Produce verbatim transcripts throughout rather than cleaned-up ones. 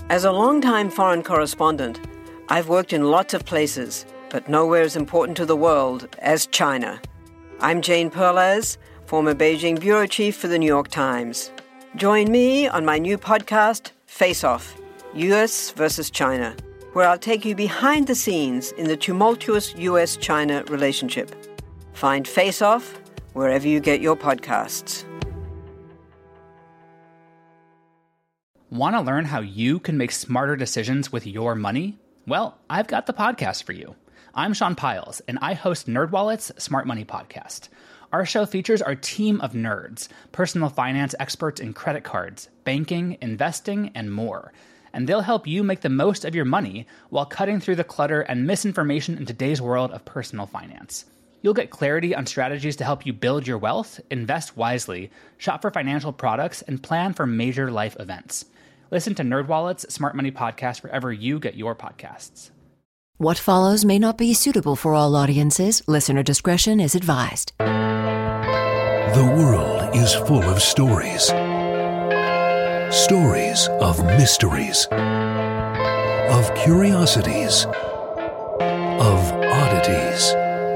As a longtime foreign correspondent, I've worked in lots of places, but nowhere as important to the world as China. I'm Jane Perlez, former Beijing bureau chief for the New York Times. Join me on my new podcast, Face Off, U S versus China, where I'll take you behind the scenes in the tumultuous U S China relationship. Find Face Off wherever you get your podcasts. Want to learn how you can make smarter decisions with your money? Well, I've got the podcast for you. I'm Sean Piles, and I host NerdWallet's Smart Money Podcast. Our show features our team of nerds, personal finance experts in credit cards, banking, investing, and more. And they'll help you make the most of your money while cutting through the clutter and misinformation in today's world of personal finance. You'll get clarity on strategies to help you build your wealth, invest wisely, shop for financial products, and plan for major life events. Listen to NerdWallet's Smart Money Podcast wherever you get your podcasts. What follows may not be suitable for all audiences. Listener discretion is advised. The world is full of stories. Stories of mysteries, of curiosities, of oddities.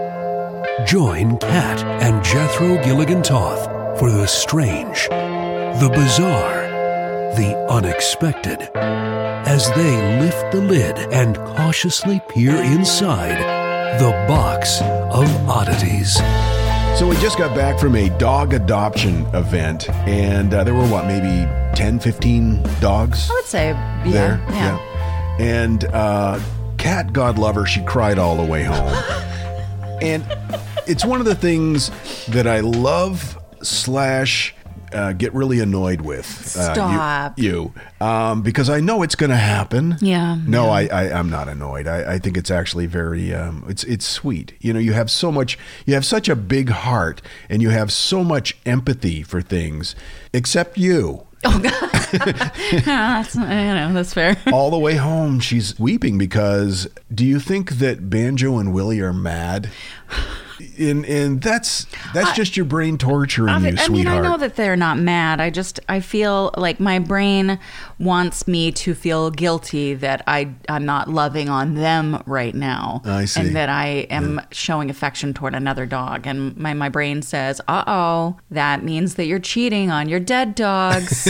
Join Kat and Jethro Gilligan Toth for the strange, the bizarre, the unexpected, as they lift the lid and cautiously peer inside the box of oddities. So we just got back from a dog adoption event, and uh, there were, what, maybe ten, fifteen dogs? I would say, yeah. There? Yeah. yeah. And uh, Kat, God love her, she cried all the way home. And it's one of the things that I love slash uh, get really annoyed with. Stop. Uh, you. you um, because I know it's going to happen. Yeah. No, yeah. I, I, I'm not annoyed. I, I think it's actually very, um, it's it's sweet. You know, you have so much, you have such a big heart, and you have so much empathy for things, except you. Oh, God. that's, you know, that's fair. All the way home, she's weeping because, do you think that Banjo and Willie are mad? And and that's that's I, just your brain torturing I, you, I sweetheart. mean, I know that they're not mad. I just I feel like my brain wants me to feel guilty that I I'm not loving on them right now. I see. And that I am yeah. showing affection toward another dog. And my my brain says, "Uh oh, that means that you're cheating on your dead dogs."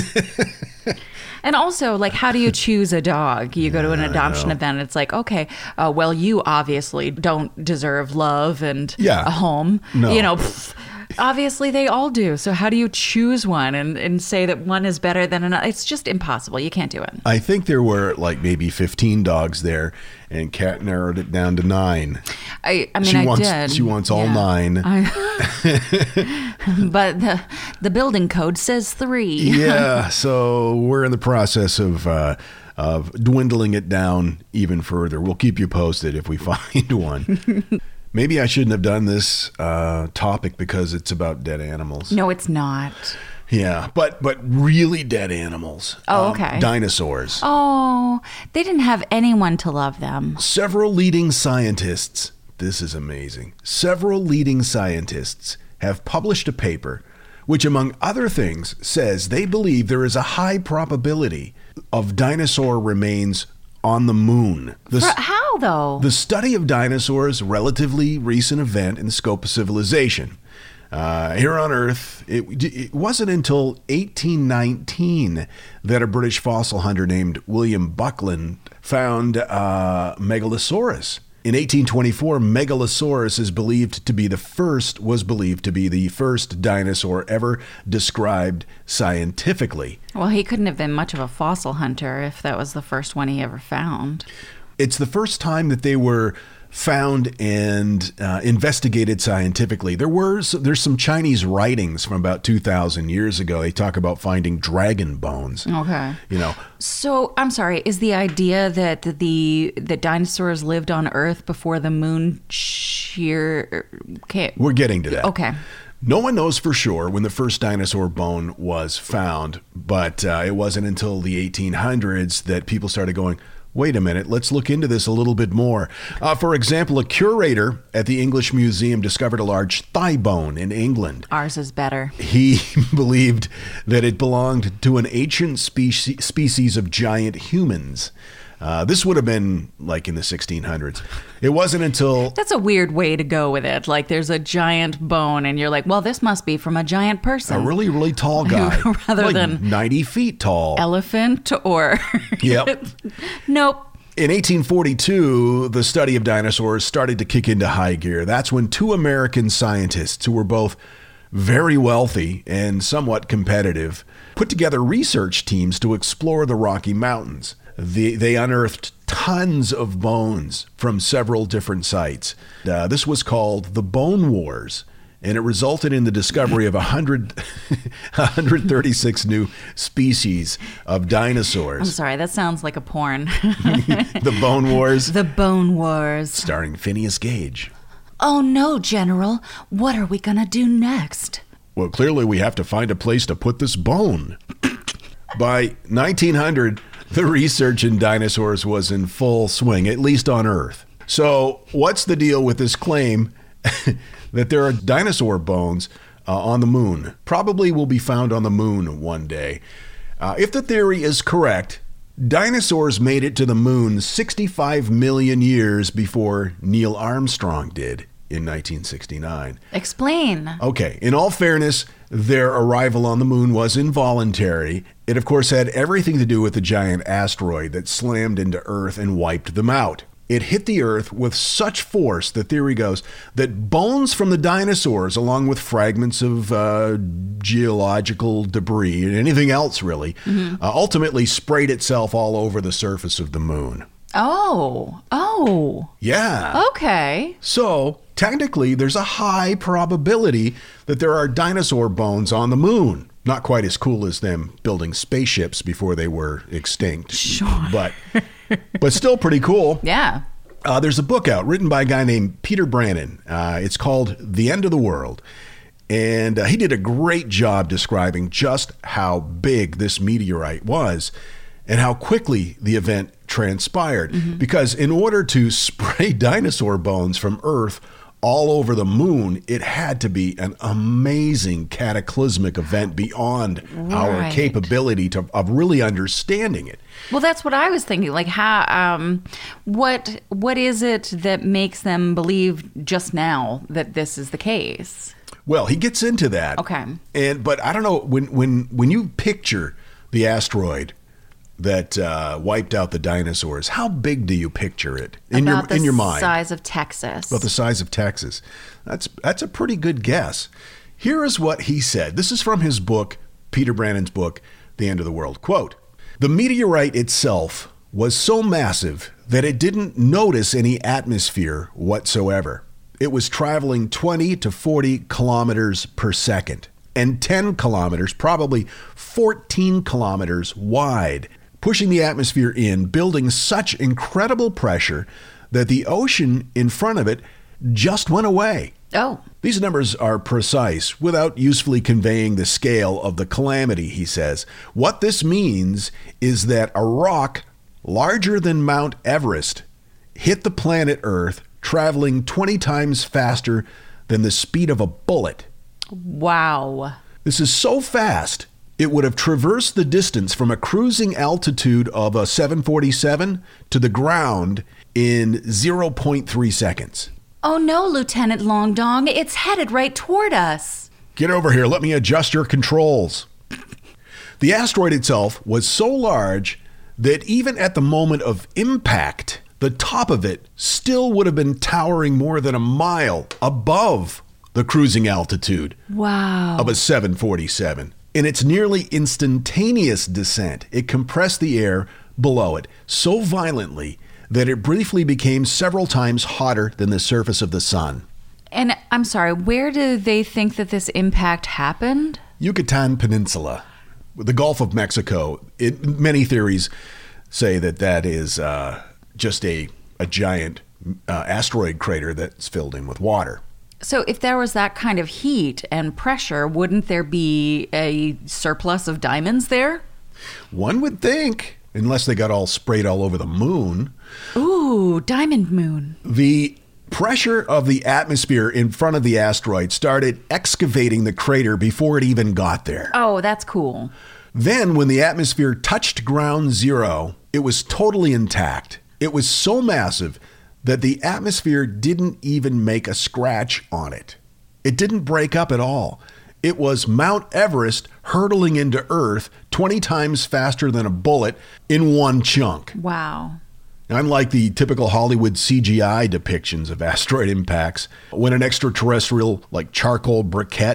And also, like, how do you choose a dog? You go to an adoption event, and it's like, okay, uh, well, you obviously don't deserve love and yeah. a home. No. You know, pff, obviously they all do. So how do you choose one and, and say that one is better than another? It's just impossible. You can't do it. I think there were like maybe fifteen dogs there, and Kat narrowed it down to nine. I, I mean, she I wants, did. She wants all yeah. nine. I, but the the building code says three. Yeah, so we're in the process of uh, of dwindling it down even further. We'll keep you posted if we find one. Maybe I shouldn't have done this uh, topic because it's about dead animals. No, it's not. Yeah, but but really dead animals. Oh, um, okay. Dinosaurs. Oh, they didn't have anyone to love them. Several leading scientists, this is amazing, several leading scientists have published a paper which, among other things, says they believe there is a high probability of dinosaur remains on the moon. The, For, how, though? The study of dinosaurs, relatively recent event in the scope of civilization. Uh, here on Earth, it, it wasn't until eighteen nineteen that a British fossil hunter named William Buckland found uh, Megalosaurus. In eighteen twenty-four, Megalosaurus is believed to be the first, was believed to be the first dinosaur ever described scientifically. Well, he couldn't have been much of a fossil hunter if that was the first one he ever found. It's the first time that they were found and uh, investigated scientifically. There were there's some Chinese writings from about two thousand years ago. They talk about finding dragon bones. Okay. You know. So, I'm sorry, is the idea that the the dinosaurs lived on Earth before the moon shear okay. We're getting to that. Okay. No one knows for sure when the first dinosaur bone was found, but uh, it wasn't until the eighteen hundreds that people started going, wait a minute, let's look into this a little bit more. Uh, for example, a curator at the English Museum discovered a large thigh bone in England. Ours is better. He believed that it belonged to an ancient specie- species of giant humans. Uh, this would have been like in the sixteen hundreds. It wasn't until... That's a weird way to go with it. Like there's a giant bone and you're like, well, this must be from a giant person. A really, really tall guy. Rather like than... ninety feet tall. Elephant or... Yep. Nope. In eighteen forty-two, the study of dinosaurs started to kick into high gear. That's when two American scientists who were both very wealthy and somewhat competitive put together research teams to explore the Rocky Mountains. The, they unearthed tons of bones from several different sites. Uh, this was called the Bone Wars, and it resulted in the discovery of one hundred, one hundred thirty-six new species of dinosaurs. I'm sorry, that sounds like a porn. The Bone Wars. The Bone Wars. Starring Phineas Gage. Oh no, General. What are we gonna do next? Well, clearly we have to find a place to put this bone. By nineteen hundred, the research in dinosaurs was in full swing, at least on Earth. So what's the deal with this claim that there are dinosaur bones uh, on the moon? Probably will be found on the moon one day. Uh, if the theory is correct, dinosaurs made it to the moon sixty-five million years before Neil Armstrong did in nineteen sixty-nine. Explain. Okay, in all fairness, their arrival on the moon was involuntary. It, of course, had everything to do with the giant asteroid that slammed into Earth and wiped them out. It hit the Earth with such force, the theory goes, that bones from the dinosaurs, along with fragments of uh, geological debris and anything else really, mm-hmm. uh, ultimately sprayed itself all over the surface of the moon. Oh, oh. Yeah. Okay. So, technically, there's a high probability that there are dinosaur bones on the moon. Not quite as cool as them building spaceships before they were extinct. Sure. But, but still pretty cool. Yeah. Uh, there's a book out written by a guy named Peter Brannon. Uh, it's called The End of the World. And uh, he did a great job describing just how big this meteorite was and how quickly the event transpired. Mm-hmm. Because in order to spray dinosaur bones from Earth all over the moon, it had to be an amazing cataclysmic event beyond right. our capability to, of really understanding it. Well, that's what I was thinking. Like, how, um, what, what is it that makes them believe just now that this is the case? Well, he gets into that. Okay. And but I don't know, when when when you picture the asteroid that uh, wiped out the dinosaurs, how big do you picture it in About your in your mind? The size of Texas. About the size of Texas. That's that's a pretty good guess. Here is what he said. This is from his book, Peter Brannon's book, The End of the World. Quote, "The meteorite itself was so massive that it didn't notice any atmosphere whatsoever. It was traveling twenty to forty kilometers per second and ten kilometers, probably fourteen kilometers wide, pushing the atmosphere in, building such incredible pressure that the ocean in front of it just went away." Oh. These numbers are precise without usefully conveying the scale of the calamity, he says. What this means is that a rock larger than Mount Everest hit the planet Earth, traveling twenty times faster than the speed of a bullet. Wow. This is so fast, it would have traversed the distance from a cruising altitude of a seven forty-seven to the ground in zero point three seconds. Oh no, Lieutenant Longdong, it's headed right toward us. Get over here, let me adjust your controls. The asteroid itself was so large that even at the moment of impact, the top of it still would have been towering more than a mile above the cruising altitude wow. of a seven forty-seven. In its nearly instantaneous descent, it compressed the air below it so violently that it briefly became several times hotter than the surface of the sun. And I'm sorry, where do they think that this impact happened? Yucatan Peninsula, the Gulf of Mexico. It, many theories say that that is uh, just a, a giant uh, asteroid crater that's filled in with water. So if there was that kind of heat and pressure, wouldn't there be a surplus of diamonds there? One would think. unless they got all sprayed all over the moon. Ooh, diamond moon. The pressure of the atmosphere in front of the asteroid started excavating the crater before it even got there. Oh, that's cool. Then, when the atmosphere touched ground zero, it was totally intact. It was so massive that the atmosphere didn't even make a scratch on it. It didn't break up at all. It was Mount Everest hurtling into Earth twenty times faster than a bullet in one chunk. Wow. Unlike the typical Hollywood C G I depictions of asteroid impacts, when an extraterrestrial, like charcoal briquette,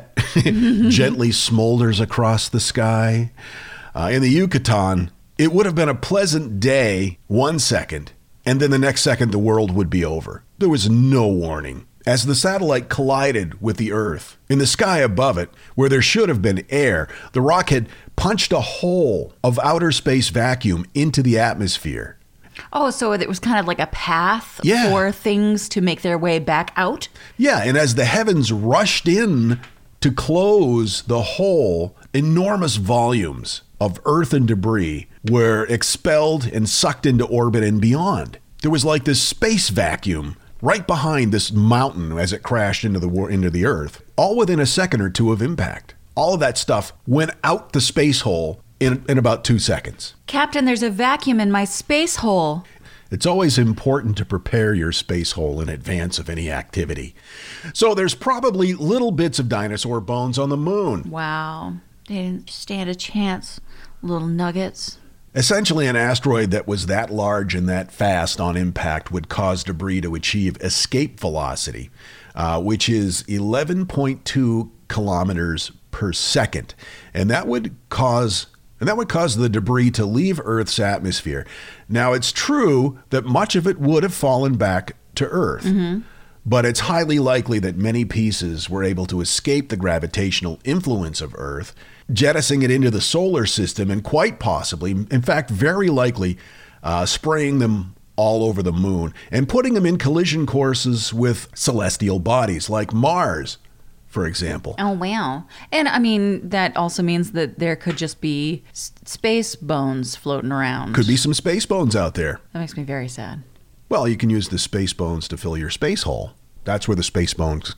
gently smolders across the sky, uh, in the Yucatan, it would have been a pleasant day one second, and then the next second the world would be over. There was no warning. As the satellite collided with the Earth, in the sky above it, where there should have been air, the rocket punched a hole of outer space vacuum into the atmosphere. Oh, so it was kind of like a path Yeah. for things to make their way back out? Yeah, and as the heavens rushed in to close the hole, enormous volumes of Earth and debris were expelled and sucked into orbit and beyond. There was like this space vacuum right behind this mountain as it crashed into the war- into the Earth, all within a second or two of impact. All of that stuff went out the space hole in, in about two seconds. Captain, there's a vacuum in my space hole. It's always important to prepare your space hole in advance of any activity. So there's probably little bits of dinosaur bones on the moon. Wow. They didn't stand a chance. Little nuggets. Essentially, an asteroid that was that large and that fast on impact would cause debris to achieve escape velocity, uh, which is eleven point two kilometers per second. And that would cause And that would cause the debris to leave Earth's atmosphere. Now, it's true that much of it would have fallen back to Earth, mm-hmm. but it's highly likely that many pieces were able to escape the gravitational influence of Earth, jettisoning it into the solar system, and quite possibly, in fact, very likely, uh, spraying them all over the moon and putting them in collision courses with celestial bodies like Mars, for example. Oh, wow. And I mean, that also means that there could just be s- space bones floating around. Could be some space bones out there. That makes me very sad. Well, you can use the space bones to fill your space hole. That's where the space bones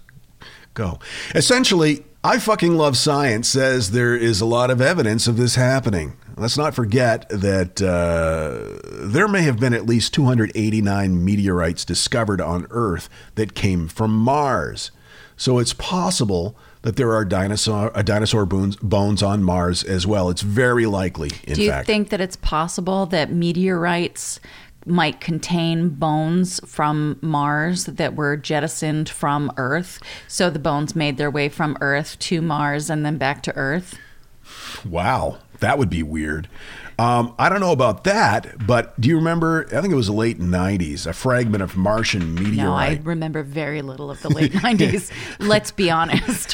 go. Essentially, I Fucking Love Science says there is a lot of evidence of this happening. Let's not forget that uh, there may have been at least two hundred eighty-nine meteorites discovered on Earth that came from Mars. So it's possible that there are dinosaur uh, dinosaur bones, bones on Mars as well. It's very likely, in Do you fact. think that it's possible that meteorites might contain bones from Mars that were jettisoned from Earth? So the bones made their way from Earth to Mars and then back to Earth? Wow, that would be weird. Um, I don't know about that, but do you remember, I think it was the late nineties, a fragment of Martian meteorite. No, I remember very little of the late nineties. Let's be honest.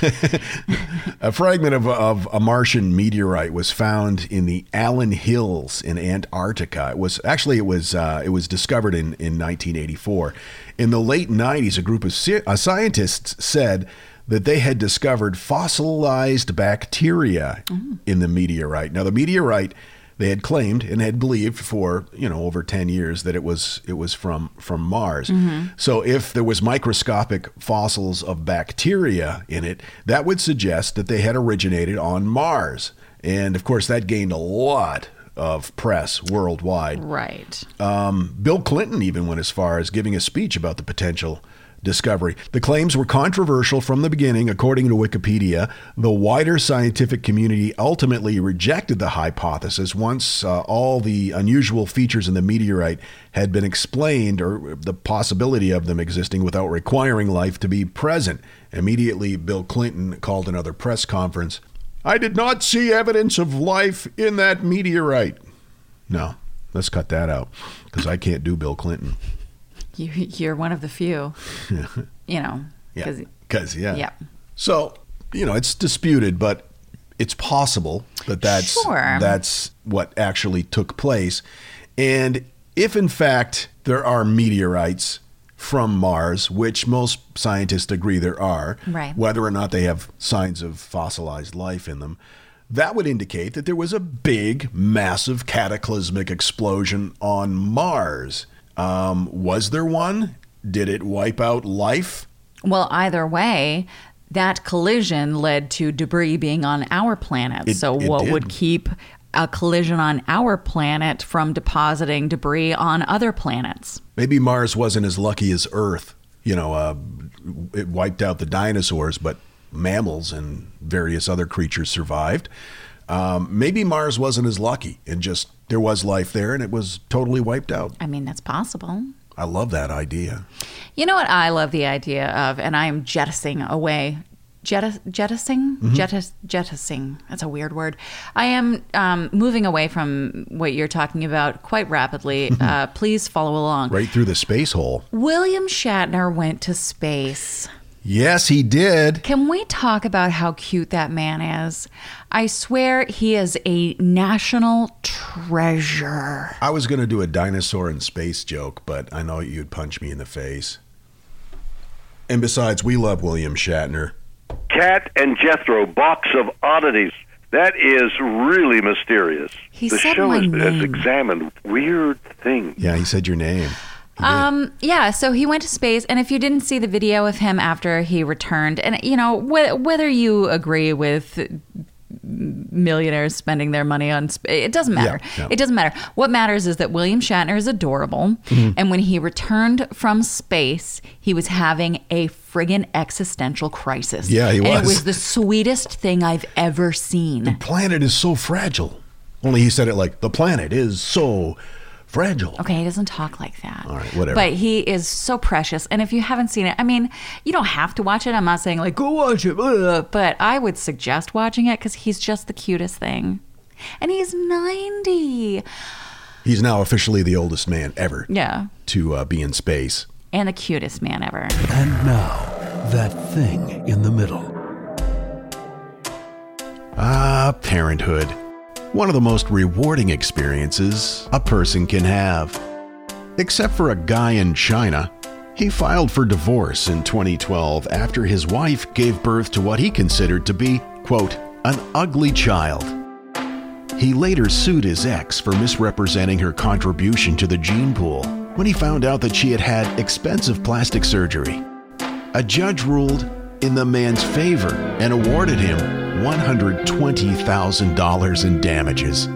A fragment of, of a Martian meteorite was found in the Allen Hills in Antarctica. It was actually it was uh, it was discovered in, in nineteen eighty-four. In the late nineties, a group of ci- uh, scientists said that they had discovered fossilized bacteria mm. in the meteorite. Now, the meteorite, they had claimed and had believed for, you know, over ten years that it was it was from from Mars. Mm-hmm. So if there was microscopic fossils of bacteria in it, that would suggest that they had originated on Mars. And of course, that gained a lot of press worldwide. Right. Um, Bill Clinton even went as far as giving a speech about the potential discovery. The claims were controversial from the beginning, according to Wikipedia. The wider scientific community ultimately rejected the hypothesis once uh, all the unusual features in the meteorite had been explained, or the possibility of them existing without requiring life to be present. Immediately, Bill Clinton called another press conference. "I did not see evidence of life in that meteorite." No, let's cut that out, because I can't do Bill Clinton. You, you're one of the few, you know. Yeah, because, yeah. Yeah. So, you know, it's disputed, but it's possible that that's, Sure. that's what actually took place. And if, in fact, there are meteorites from Mars, which most scientists agree there are, Right. whether or not they have signs of fossilized life in them, that would indicate that there was a big, massive, cataclysmic explosion on Mars. Um, was there one? Did it wipe out life? Well, either way, that collision led to debris being on our planet. It- so it what did. would keep a collision on our planet from depositing debris on other planets? Maybe Mars wasn't as lucky as Earth. You know, uh, it wiped out the dinosaurs, but mammals and various other creatures survived. Um, maybe Mars wasn't as lucky and just there was life there and it was totally wiped out. I mean, that's possible. I love that idea. You know what I love the idea of, and I am jettisoning away. Jettis- jettisoning? Mm-hmm. Jettis- jettisoning. That's a weird word. I am um, moving away from what you're talking about quite rapidly. uh, please follow along. Right through the space hole. William Shatner went to space. Yes, he did. Can we talk about how cute that man is? I swear he is a national treasure. I was going to do a dinosaur in space joke, but I know you'd punch me in the face. And besides, we love William Shatner. Cat and Jethro, Box of Oddities. That is really mysterious. He the said show my has, has name. examined weird things. Yeah, he said your name. He did. Um, yeah, so he went to space, and if you didn't see the video of him after he returned, and you know, wh- whether you agree with millionaires spending their money on space, it doesn't matter. Yeah, yeah. It doesn't matter. What matters is that William Shatner is adorable, Mm-hmm. and when he returned from space, he was having a friggin' existential crisis. Yeah, he and was. it was the sweetest thing I've ever seen. The planet is so fragile. Only he said it like, the planet is so fragile. Okay, he doesn't talk like that. All right, whatever. But he is so precious. And if you haven't seen it, I mean, you don't have to watch it. I'm not saying like, go watch it. Ugh. But I would suggest watching it because he's just the cutest thing. And he's ninety. He's now officially the oldest man ever Yeah. to uh, be in space. And the cutest man ever. And now, that thing in the middle. Ah, parenthood. One of the most rewarding experiences a person can have. Except for a guy in China. He filed for divorce in twenty twelve after his wife gave birth to what he considered to be, quote, an ugly child. He later sued his ex for misrepresenting her contribution to the gene pool when he found out that she had had expensive plastic surgery. A judge ruled in the man's favor and awarded him one hundred twenty thousand dollars in damages.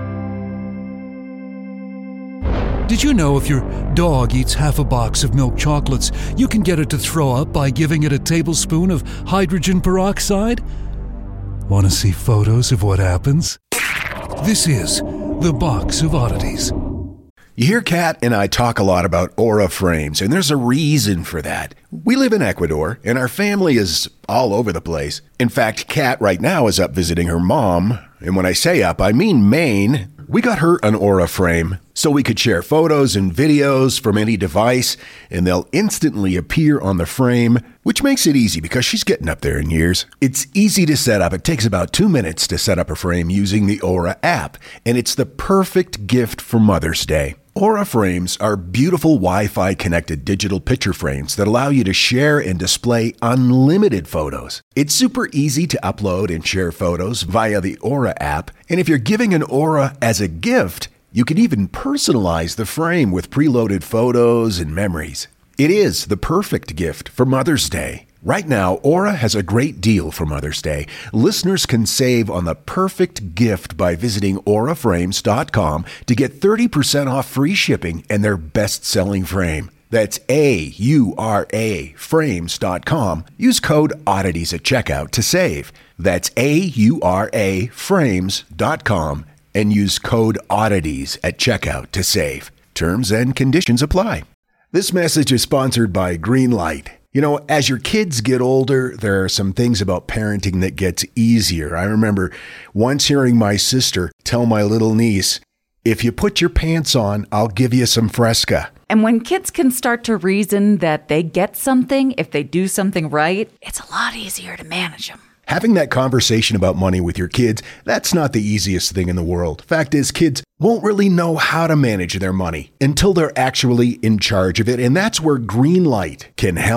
Did you know if your dog eats half a box of milk chocolates, you can get it to throw up by giving it a tablespoon of hydrogen peroxide? Want to see photos of what happens? This is the Box of Oddities. You hear Kat and I talk a lot about Aura frames, and there's a reason for that. We live in Ecuador, and our family is all over the place. In fact, Kat right now is up visiting her mom, and when I say up, I mean Maine. We got her an Aura frame so we could share photos and videos from any device, and they'll instantly appear on the frame, which makes it easy because she's getting up there in years. It's easy to set up. It takes about two minutes to set up a frame using the Aura app, and it's the perfect gift for Mother's Day. Aura frames are beautiful Wi-Fi connected digital picture frames that allow you to share and display unlimited photos. It's super easy to upload and share photos via the Aura app, and if you're giving an Aura as a gift, you can even personalize the frame with preloaded photos and memories. It is the perfect gift for Mother's Day. Right now, Aura has a great deal for Mother's Day. Listeners can save on the perfect gift by visiting aura frames dot com to get thirty percent off free shipping and their best-selling frame. That's A U R A frames dot com. Use code oddities at checkout to save. That's A U R A frames dot com and use code oddities at checkout to save. Terms and conditions apply. This message is sponsored by Greenlight. You know, as your kids get older, there are some things about parenting that gets easier. I remember once hearing my sister tell my little niece, if you put your pants on, I'll give you some Fresca. And when kids can start to reason that they get something if they do something right, it's a lot easier to manage them. Having that conversation about money with your kids, that's not the easiest thing in the world. Fact is, kids won't really know how to manage their money until they're actually in charge of it, and that's where Greenlight can help.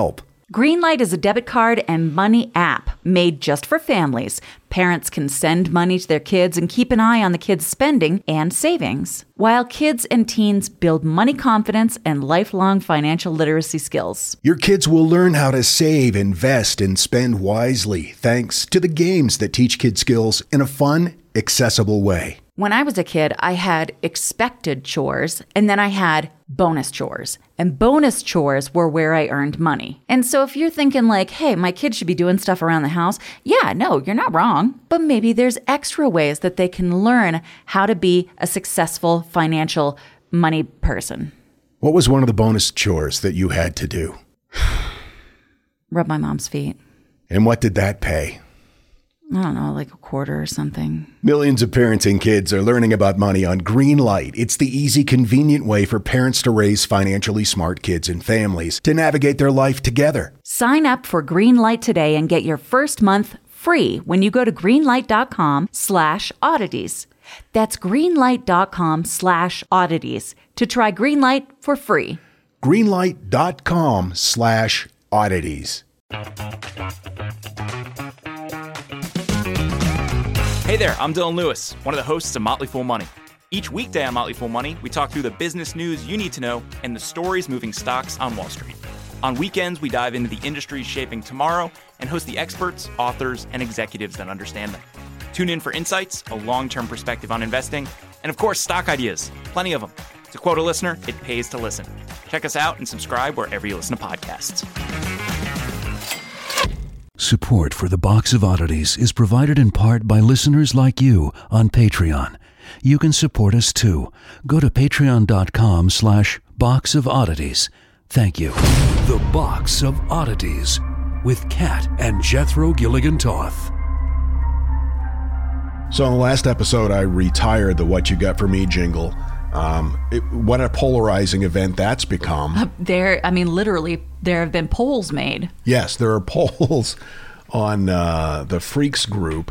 Greenlight is a debit card and money app made just for families. Parents can send money to their kids and keep an eye on the kids' spending and savings, while kids and teens build money confidence and lifelong financial literacy skills. Your kids will learn how to save, invest, and spend wisely thanks to the games that teach kids skills in a fun, accessible way. When I was a kid, I had expected chores, and then I had bonus chores. And bonus chores were where I earned money. And so if you're thinking like, hey, my kid should be doing stuff around the house, yeah, no, you're not wrong. But maybe there's extra ways that they can learn how to be a successful financial money person. What was one of the bonus chores that you had to do? Rub my mom's feet. And what did that pay? I don't know, like a quarter or something. Millions of parents and kids are learning about money on Greenlight. It's the easy, convenient way for parents to raise financially smart kids and families to navigate their life together. Sign up for Greenlight today and get your first month free when you go to greenlight.com slash oddities. That's greenlight.com slash oddities to try Greenlight for free. Greenlight.com slash oddities. Hey there, I'm Dylan Lewis, one of the hosts of Motley Fool Money. Each weekday on Motley Fool Money, we talk through the business news you need to know and the stories moving stocks on Wall Street. On weekends, we dive into the industries shaping tomorrow and host the experts, authors, and executives that understand them. Tune in for insights, a long-term perspective on investing, and of course, stock ideas. Plenty of them. To quote a listener, it pays to listen. Check us out and subscribe wherever you listen to podcasts. Support for the Box of Oddities is provided in part by listeners like you on Patreon. You can support us too. Go to patreon.com slash box of oddities. Thank you. The Box of Oddities with Kat and Jethro Gilligan Toth. So in the last episode, I retired the What You Got For Me jingle. Um, it, what a polarizing event that's become. Uh, there, I mean, literally, there have been polls made. Yes, there are polls on uh, the Freaks group.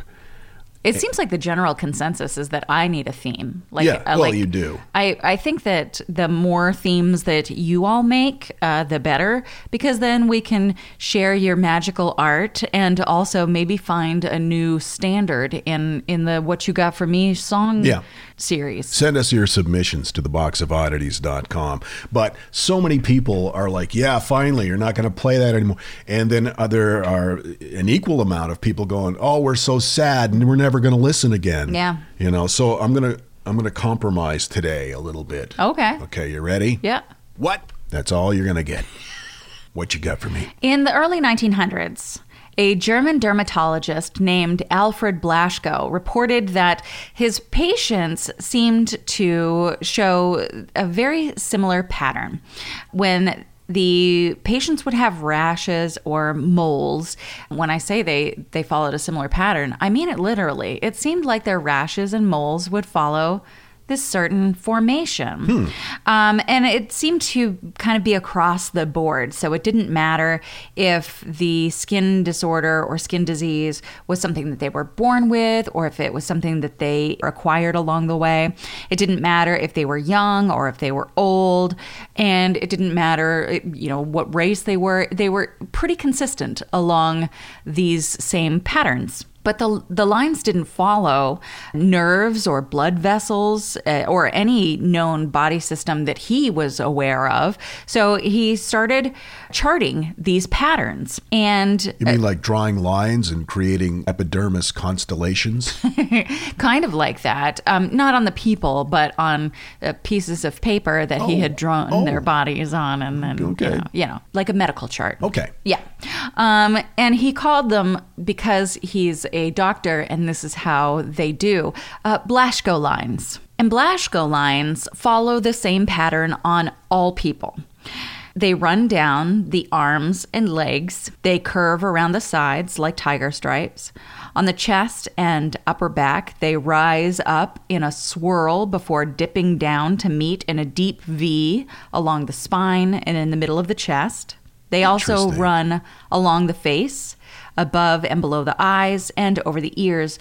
It seems like the general consensus is that I need a theme. Like, yeah, uh, well, like, you do. I, I think that the more themes that you all make, uh, the better, because then we can share your magical art and also maybe find a new standard in, in the What You Got For Me song yeah. series. Send us your submissions to the box of oddities dot com. But so many people are like, yeah, finally, you're not going to play that anymore. And then uh, there are an equal amount of people going, oh, we're so sad and we're never going to listen again. Yeah. You know, so I'm going to I'm going to compromise today a little bit. Okay. Okay, you ready? Yeah. What? That's all you're going to get. What you got for me? In the early nineteen hundreds, a German dermatologist named Alfred Blaschko reported that his patients seemed to show a very similar pattern. When the patients would have rashes or moles. When I say they, they followed a similar pattern, I mean it literally. It seemed like their rashes and moles would follow this certain formation. Hmm. Um, and it seemed to kind of be across the board. So it didn't matter if the skin disorder or skin disease was something that they were born with or if it was something that they acquired along the way. It didn't matter if they were young or if they were old. And it didn't matter, you know, what race they were. They were pretty consistent along these same patterns. But the the lines didn't follow nerves or blood vessels uh, or any known body system that he was aware of. So he started charting these patterns. And you mean uh, like drawing lines and creating epidermis constellations? Kind of like that. Um, not on the people, but on uh, pieces of paper that oh. he had drawn oh. their bodies on. And then, okay. you know, you know, like a medical chart. Okay. Yeah. Um, and he called them, because he's a doctor, and this is how they do, uh, Blaschko lines. And Blaschko lines follow the same pattern on all people. They run down the arms and legs. They curve around the sides like tiger stripes. On the chest and upper back, they rise up in a swirl before dipping down to meet in a deep V along the spine and in the middle of the chest. They also run along the face, above and below the eyes, and over the ears.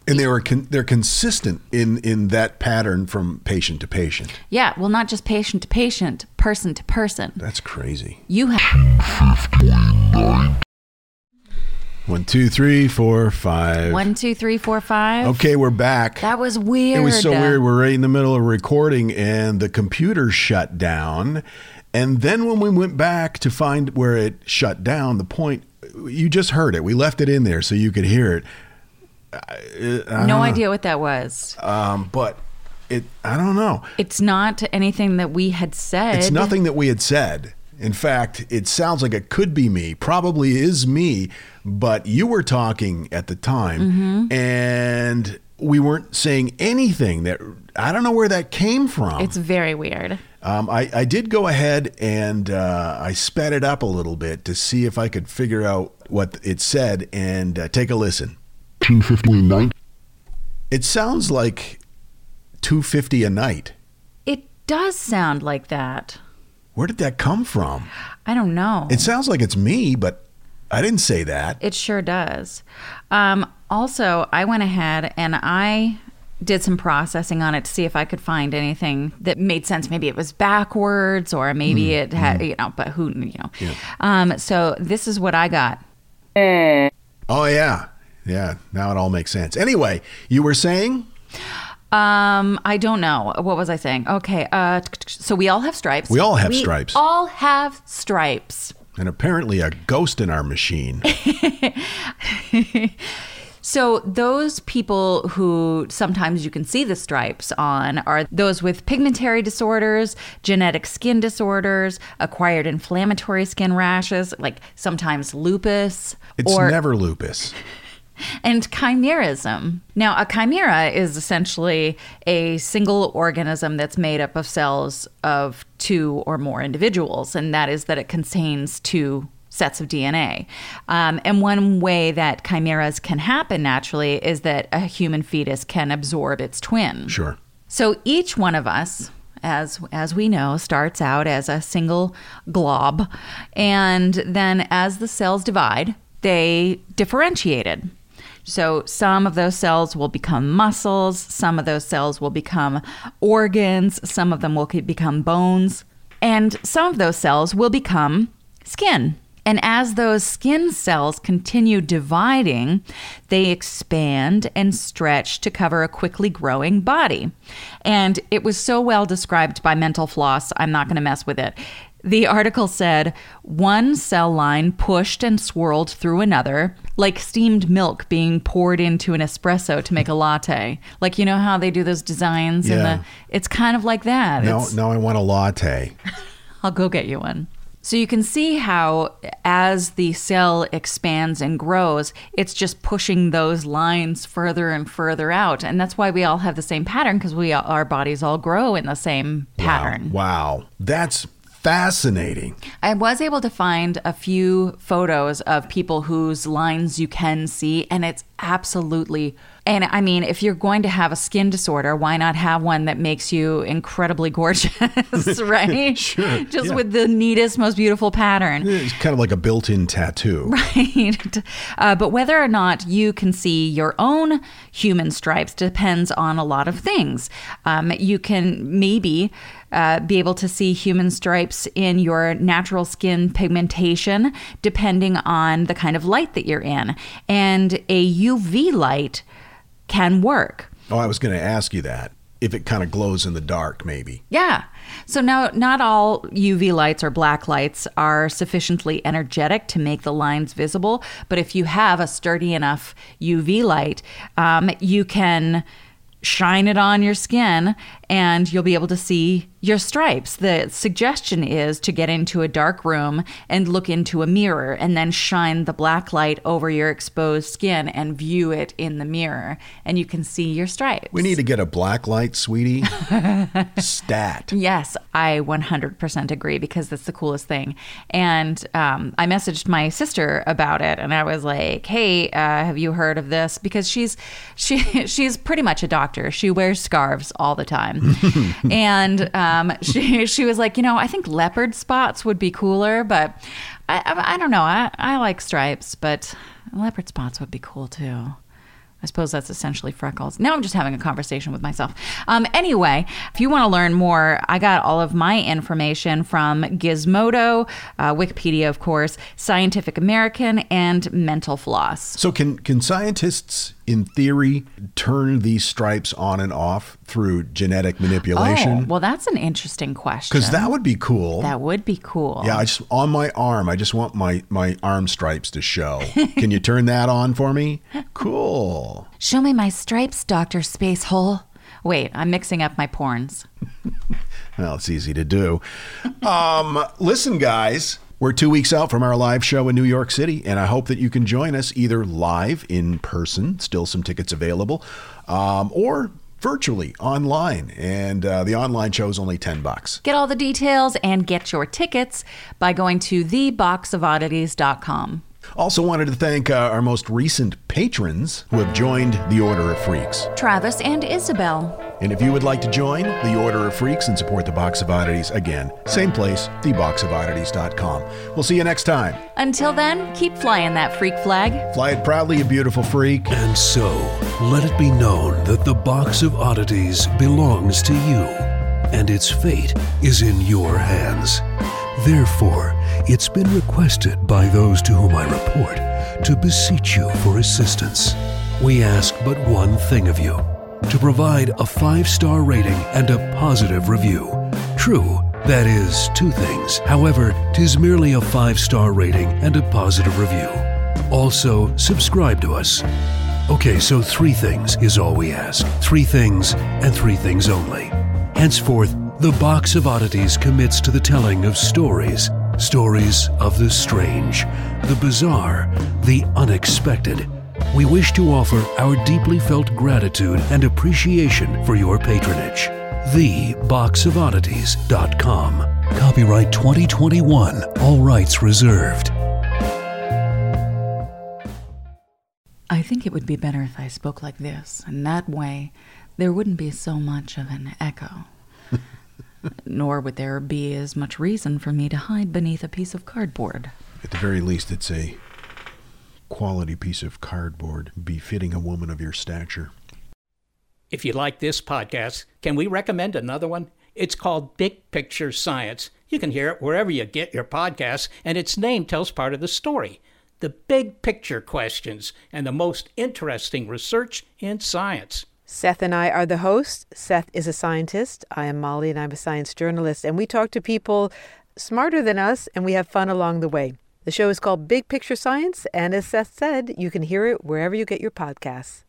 And they were con- they're consistent in, in that pattern from patient to patient. Yeah, well, not just patient to patient, person to person. That's crazy. You have One, two, three, four, five. one, two, three, four, five. Okay, we're back. That was weird. It was so weird. We're right in the middle of recording, and the computer shut down. And then when we went back to find where it shut down, the point, you just heard it. We left it in there so you could hear it. I, I no know. idea what that was. Um, but it, I don't know. It's not anything that we had said. It's nothing that we had said. In fact, it sounds like it could be me, probably is me, but you were talking at the time, Mm-hmm. and we weren't saying anything that, I don't know where that came from. It's very weird. Um, I, I did go ahead and uh, I sped it up a little bit to see if I could figure out what it said, and uh, take a listen. two fifty a night. It sounds like two fifty a night. It does sound like that. Where did that come from? I don't know. It sounds like it's me, but I didn't say that. It sure does. Um, also, I went ahead and I did some processing on it to see if I could find anything that made sense. Maybe it was backwards, or maybe Mm, it had, mm. you know, but who, you know. Yeah. Um, so this is what I got. Oh, yeah. Yeah, now it all makes sense. Anyway, you were saying? Um, I don't know. What was I saying? Okay. Uh, so we all have stripes. We all have we stripes. all have stripes. And apparently a ghost in our machine. So those people who sometimes you can see the stripes on are those with pigmentary disorders, genetic skin disorders, acquired inflammatory skin rashes, like sometimes lupus. It's or, never lupus. And chimerism. Now, a chimera is essentially a single organism that's made up of cells of two or more individuals, and that is that it contains two sets of D N A. Um, and one way that chimeras can happen naturally is that a human fetus can absorb its twin. Sure. So each one of us, as as we know, starts out as a single glob, and then as the cells divide, they differentiated. So some of those cells will become muscles, some of those cells will become organs, some of them will become bones, and some of those cells will become skin. And as those skin cells continue dividing, they expand and stretch to cover a quickly growing body. And it was so well described by Mental Floss, I'm not going to mess with it. The article said, one cell line pushed and swirled through another, like steamed milk being poured into an espresso to make a latte. Like, you know how they do those designs? Yeah. In the, it's kind of like that. Now, It's, now I want a latte. I'll go get you one. So you can see how as the cell expands and grows, it's just pushing those lines further and further out. And that's why we all have the same pattern, because we our bodies all grow in the same pattern. Wow. Wow. That's fascinating. I was able to find a few photos of people whose lines you can see, and it's absolutely... And I mean, if you're going to have a skin disorder, why not have one that makes you incredibly gorgeous, right? Sure. Just yeah. with the neatest, most beautiful pattern. It's kind of like a built-in tattoo. Right. Uh, but whether or not you can see your own human stripes depends on a lot of things. Um, you can maybe uh, be able to see human stripes in your natural skin pigmentation, depending on the kind of light that you're in. And a U V light can work. Oh, I was going to ask you that. If it kind of glows in the dark, maybe. Yeah. So now, not all U V lights or black lights are sufficiently energetic to make the lines visible. But if you have a sturdy enough U V light, um, you can shine it on your skin and you'll be able to see your stripes. The suggestion is to get into a dark room and look into a mirror and then shine the black light over your exposed skin and view it in the mirror, and you can see your stripes. We need to get a black light, sweetie. Stat. Yes, I one hundred percent agree, because that's the coolest thing. And um, I messaged my sister about it, and I was like, hey, uh, have you heard of this? Because she's she she's pretty much a doctor. She wears scarves all the time. And um, she she was like, you know, I think leopard spots would be cooler, but I, I, I don't know. I, I like stripes, but leopard spots would be cool too. suppose that's essentially freckles. Now I'm just having a conversation with myself. Um, anyway, if you want to learn more, I got all of my information from Gizmodo, uh, Wikipedia, of course, Scientific American, and Mental Floss. So can can scientists, in theory, turn these stripes on and off through genetic manipulation? Oh, well, that's an interesting question. Because that would be cool. That would be cool. Yeah, I just on my arm, I just want my, my arm stripes to show. Can you turn that on for me? Cool. Show me my stripes, Doctor Spacehole. Wait, I'm mixing up my porns. Well, it's easy to do. Um, listen, guys, we're two weeks out from our live show in New York City, and I hope that you can join us either live in person, still some tickets available, um, or virtually online. And uh, the online show is only ten bucks. Get all the details and get your tickets by going to the box of oddities dot com. Also wanted to thank uh, our most recent patrons who have joined the Order of Freaks. Travis and Isabel. And if you would like to join the Order of Freaks and support the Box of Oddities, again, same place, the box of oddities dot com. We'll see you next time. Until then, keep flying that freak flag. Fly it proudly, you beautiful freak. And so, let it be known that the Box of Oddities belongs to you, and its fate is in your hands. Therefore, it's been requested by those to whom I report to beseech you for assistance. We ask but one thing of you, to provide a five-star rating and a positive review. True, that is two things. However, 'tis merely a five-star rating and a positive review. Also, subscribe to us. Okay, so three things is all we ask. Three things and three things only. Henceforth, the Box of Oddities commits to the telling of stories. Stories of the strange, the bizarre, the unexpected. We wish to offer our deeply felt gratitude and appreciation for your patronage. the box of oddities dot com. Copyright twenty twenty-one. All rights reserved. I think it would be better if I spoke like this, and that way there wouldn't be so much of an echo. Nor would there be as much reason for me to hide beneath a piece of cardboard. At the very least, it's a quality piece of cardboard befitting a woman of your stature. If you like this podcast, can we recommend another one? It's called Big Picture Science. You can hear it wherever you get your podcasts, and its name tells part of the story. The big picture questions and the most interesting research in science. Seth and I are the hosts. Seth is a scientist. I am Molly, and I'm a science journalist. And we talk to people smarter than us, and we have fun along the way. The show is called Big Picture Science, and as Seth said, you can hear it wherever you get your podcasts.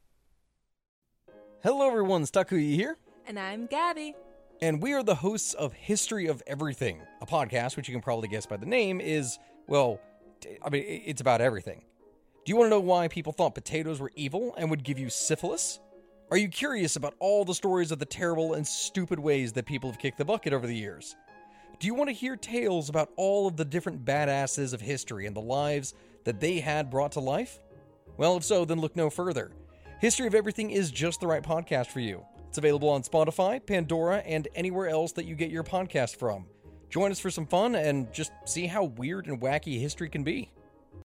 Hello, everyone. Stakuyi here. And I'm Gabby. And we are the hosts of History of Everything, a podcast which you can probably guess by the name is, well, I mean, it's about everything. Do you want to know why people thought potatoes were evil and would give you syphilis? Are you curious about all the stories of the terrible and stupid ways that people have kicked the bucket over the years? Do you want to hear tales about all of the different badasses of history and the lives that they had brought to life? Well, if so, then look no further. History of Everything is just the right podcast for you. It's available on Spotify, Pandora, and anywhere else that you get your podcast from. Join us for some fun and just see how weird and wacky history can be.